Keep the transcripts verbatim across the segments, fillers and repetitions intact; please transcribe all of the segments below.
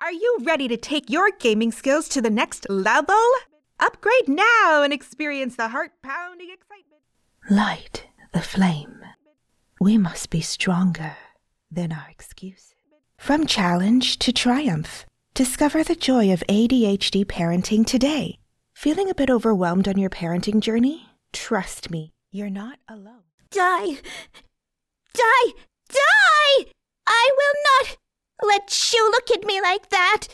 Are you ready to take your gaming skills to the next level? Upgrade now and experience the heart-pounding excitement. Light the flame. We must be stronger than our excuses. From challenge to triumph, discover the joy of A D H D parenting today. Feeling a bit overwhelmed on your parenting journey? Trust me, you're not alone. Die! Die! Die! I will not let you look at me like that!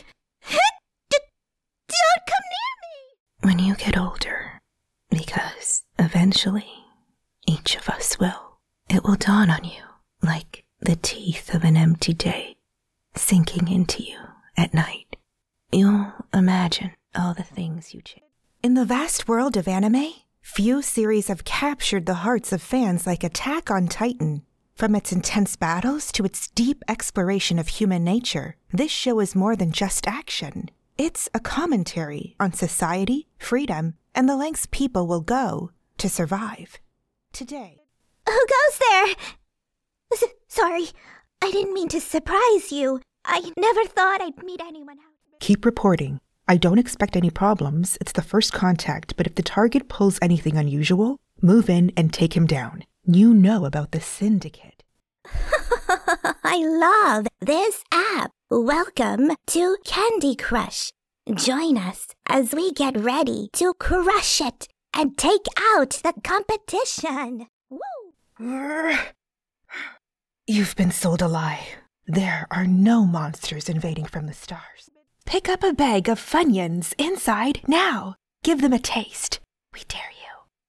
Don't come near me! When you get older, because eventually each of us will, it will dawn on you like the teeth of an empty day sinking into you at night. You'll imagine all the things you changed. In the vast world of anime, few series have captured the hearts of fans like Attack on Titan. From its intense battles to its deep exploration of human nature, this show is more than just action. It's a commentary on society, freedom, and the lengths people will go to survive. Today. Who goes there? S- sorry, I didn't mean to surprise you. I never thought I'd meet anyone else. Keep reporting. I don't expect any problems. It's the first contact, but if the target pulls anything unusual, move in and take him down. You know about the Syndicate. I love this app. Welcome to Candy Crush. Join us as we get ready to crush it and take out the competition. Woo! You've been sold a lie. There are no monsters invading from the stars. Pick up a bag of Funyuns inside now. Give them a taste. We dare you.